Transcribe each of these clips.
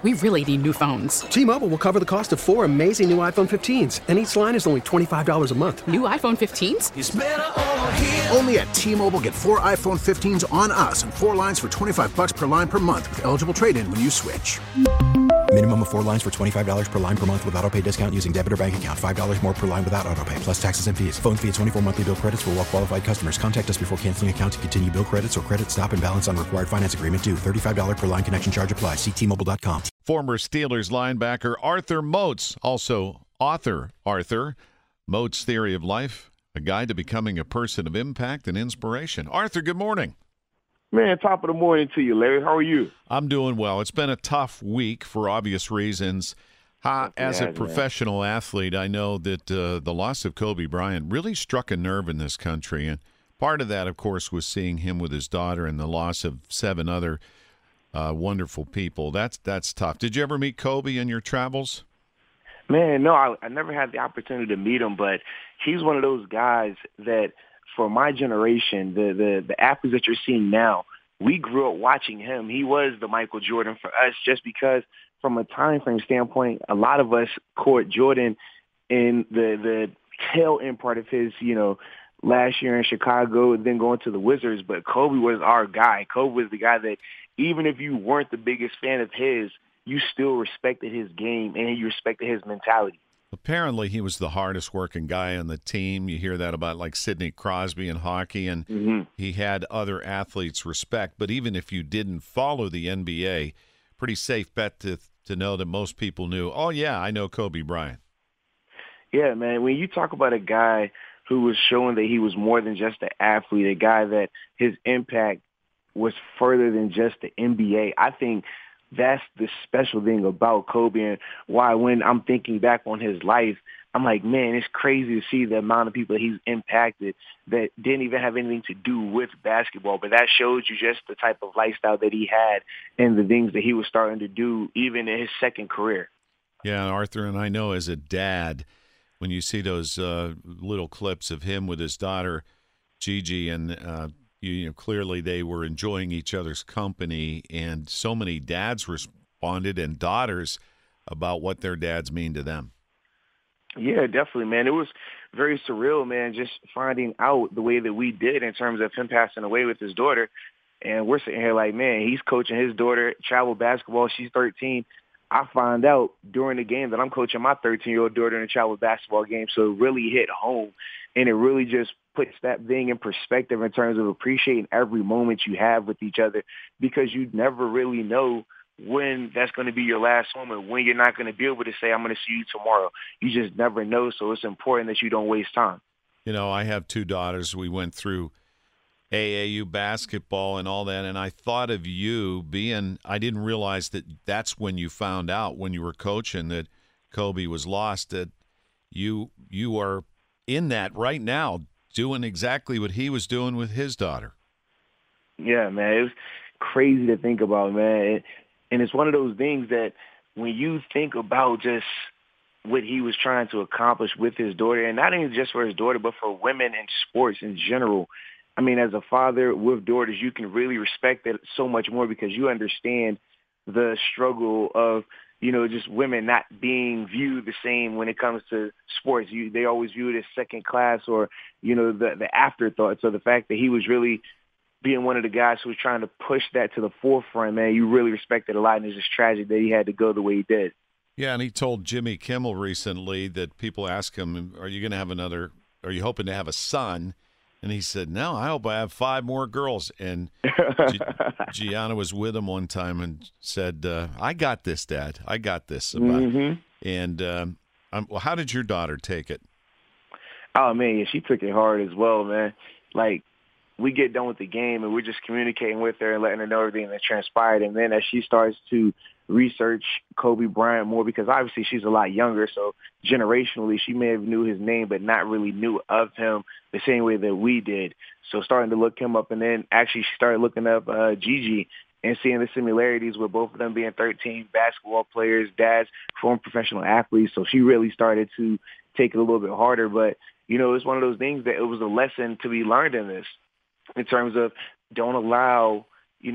We really need new phones. T-Mobile will cover the cost of 4 amazing new iPhone 15s, and each line is only $25 a month. New iPhone 15s? It's better over here. Only at T-Mobile, get 4 iPhone 15s on us and 4 lines for $25 per line per month with eligible trade-in when you switch. Minimum of 4 lines for $25 per line per month with autopay discount using debit or bank account. $5 more per line without autopay, plus taxes and fees. Phone fee at 24 monthly bill credits for well-qualified customers. Contact us before canceling account to continue bill credits or credit stop and balance on required finance agreement due. $35 per line connection charge applies. See T-Mobile.com. Former Steelers linebacker Arthur Moats, also author Arthur, Moats' Theory of Life, a guide to becoming a person of impact and inspiration. Arthur, good morning. Man, top of the morning to you, Larry. How are you? I'm doing well. It's been a tough week for obvious reasons. As a professional athlete, I know that the loss of Kobe Bryant really struck a nerve in this country. And part of that, of course, was seeing him with his daughter and the loss of 7 other wonderful people. That's tough. Did you ever meet Kobe in your travels? Man, no, I never had the opportunity to meet him, but he's one of those guys that for my generation, the athletes that you're seeing now, we grew up watching him. He was the Michael Jordan for us just because from a time frame standpoint, a lot of us caught Jordan in the tail end part of his, last year in Chicago and then going to the Wizards. But Kobe was our guy. Kobe was the guy that even if you weren't the biggest fan of his, you still respected his game and you respected his mentality. Apparently, he was the hardest working guy on the team. You hear that about like Sidney Crosby in hockey, and he had other athletes respect. But even if you didn't follow the NBA, pretty safe bet to know that most people knew, oh, yeah, I know Kobe Bryant. Yeah, man, when you talk about a guy who was showing that he was more than just an athlete, a guy that his impact was further than just the NBA, I think that's the special thing about Kobe and why when I'm thinking back on his life, I'm like, man, it's crazy to see the amount of people he's impacted that didn't even have anything to do with basketball. But that shows you just the type of lifestyle that he had and the things that he was starting to do even in his second career. Yeah, Arthur, and I know as a dad, when you see those little clips of him with his daughter, Gigi, and clearly they were enjoying each other's company, and so many dads responded and daughters about what their dads mean to them. Yeah, definitely, man. It was very surreal, man, just finding out the way that we did in terms of him passing away with his daughter. And we're sitting here like, man, he's coaching his daughter travel basketball. She's 13. I find out during the game that I'm coaching my 13-year-old daughter in a travel basketball game. So it really hit home, and it really just puts that thing in perspective in terms of appreciating every moment you have with each other, because you never really know when that's going to be your last moment, when you're not going to be able to say, I'm going to see you tomorrow. You just never know, so it's important that you don't waste time. I have 2 daughters. We went through AAU basketball and all that, and I thought of you I didn't realize that that's when you found out when you were coaching that Kobe was lost, that you are in that right now doing exactly what he was doing with his daughter. Yeah, man, it was crazy to think about, man. And it's one of those things that when you think about just what he was trying to accomplish with his daughter, and not even just for his daughter, but for women in sports in general. I mean, as a father with daughters, you can really respect it so much more because you understand the struggle of, just women not being viewed the same when it comes to sports. They always view it as second class or, the afterthought. So the fact that he was really being one of the guys who was trying to push that to the forefront, man, you really respect it a lot, and it's just tragic that he had to go the way he did. Yeah, and he told Jimmy Kimmel recently that people ask him, are you hoping to have a son? And he said, no, I hope I have 5 more girls. And Gianna was with him one time and said, I got this, Dad. I got this. And how did your daughter take it? Oh, man, yeah, she took it hard as well, man. Like, we get done with the game and we're just communicating with her and letting her know everything that transpired. And then as she starts to research Kobe Bryant more, because obviously she's a lot younger, so generationally she may have knew his name but not really knew of him the same way that we did. So starting to look him up, and then actually she started looking up Gigi and seeing the similarities with both of them being 13 basketball players, dads, former professional athletes. So she really started to take it a little bit harder. But, it's one of those things that it was a lesson to be learned in this, in terms of don't allow,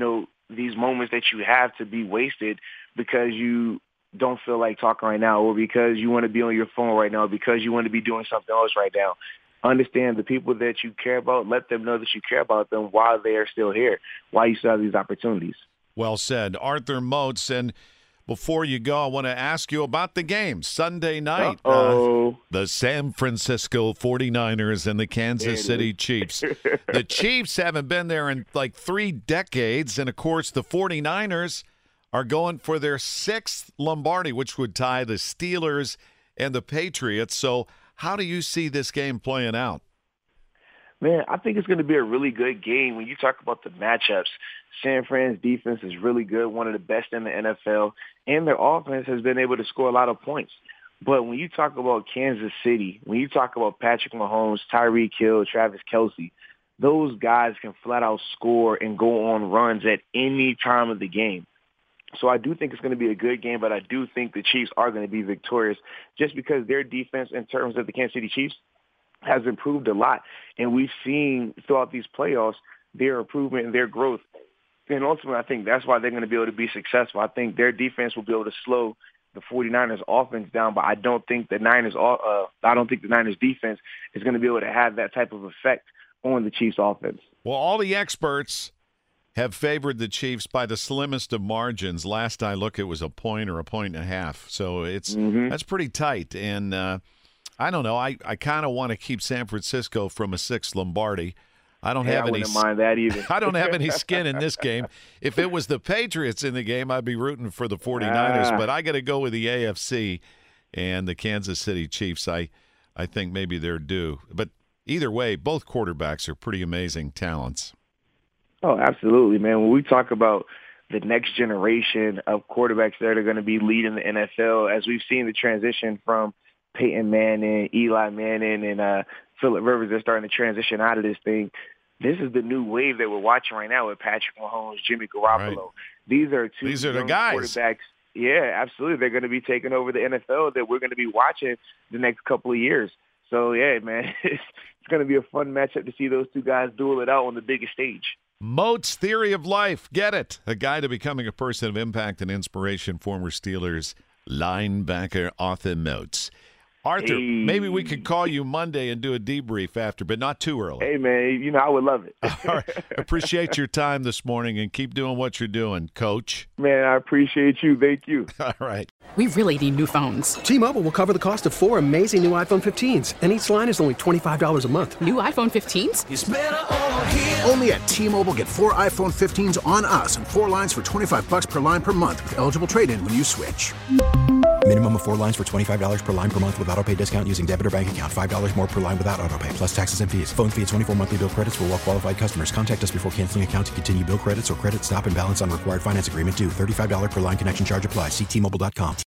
these moments that you have to be wasted because you don't feel like talking right now, or because you want to be on your phone right now, or because you want to be doing something else right now. Understand the people that you care about. Let them know that you care about them while they are still here, while you still have these opportunities. Well said. Arthur Moats. And before you go, I want to ask you about the game Sunday night. The San Francisco 49ers and the Kansas City Chiefs. The Chiefs haven't been there in like 3 decades. And, of course, the 49ers are going for their 6th Lombardi, which would tie the Steelers and the Patriots. So how do you see this game playing out? Man, I think it's going to be a really good game. When you talk about the matchups, San Fran's defense is really good, one of the best in the NFL, and their offense has been able to score a lot of points. But when you talk about Kansas City, when you talk about Patrick Mahomes, Tyreek Hill, Travis Kelce, those guys can flat out score and go on runs at any time of the game. So I do think it's going to be a good game, but I do think the Chiefs are going to be victorious just because their defense in terms of the Kansas City Chiefs has improved a lot. And we've seen throughout these playoffs their improvement and their growth. And ultimately, I think that's why they're going to be able to be successful. I think their defense will be able to slow the 49ers offense down, but I don't think the Niners defense is going to be able to have that type of effect on the Chiefs offense. Well, all the experts have favored the Chiefs by the slimmest of margins. Last I looked, it was a point or a point and a half. So that's pretty tight. And I don't know. I kind of want to keep San Francisco from a 6th Lombardi. I wouldn't mind that either. I don't have any skin in this game. If it was the Patriots in the game, I'd be rooting for the 49ers. But I got to go with the AFC and the Kansas City Chiefs. I think maybe they're due. But either way, both quarterbacks are pretty amazing talents. Oh, absolutely, man. When we talk about the next generation of quarterbacks that are going to be leading the NFL, as we've seen the transition from Peyton Manning, Eli Manning, and Phillip Rivers, they're starting to transition out of this thing. This is the new wave that we're watching right now with Patrick Mahomes, Jimmy Garoppolo. Right. These are the guys. Quarterbacks. Yeah, absolutely. They're going to be taking over the NFL that we're going to be watching the next couple of years. So, yeah, man, it's going to be a fun matchup to see those two guys duel it out on the biggest stage. Moats Theory of Life. Get it. A guide to becoming a person of impact and inspiration, former Steelers linebacker Arthur Moats. Arthur, maybe we could call you Monday and do a debrief after, but not too early. Hey, man, I would love it. All right. Appreciate your time this morning, and keep doing what you're doing, Coach. Man, I appreciate you. Thank you. All right. We really need new phones. T-Mobile will cover the cost of 4 amazing new iPhone 15s, and each line is only $25 a month. New iPhone 15s? It's better over here. Only at T-Mobile, get 4 iPhone 15s on us and 4 lines for $25 per line per month with eligible trade-in when you switch. Minimum of 4 lines for $25 per line per month with auto pay discount using debit or bank account. $5 more per line without auto pay, plus taxes and fees. Phone fee at 24 monthly bill credits for well-qualified customers. Contact us before canceling account to continue bill credits or credit stop and balance on required finance agreement due. $35 per line connection charge applies. See T-Mobile.com.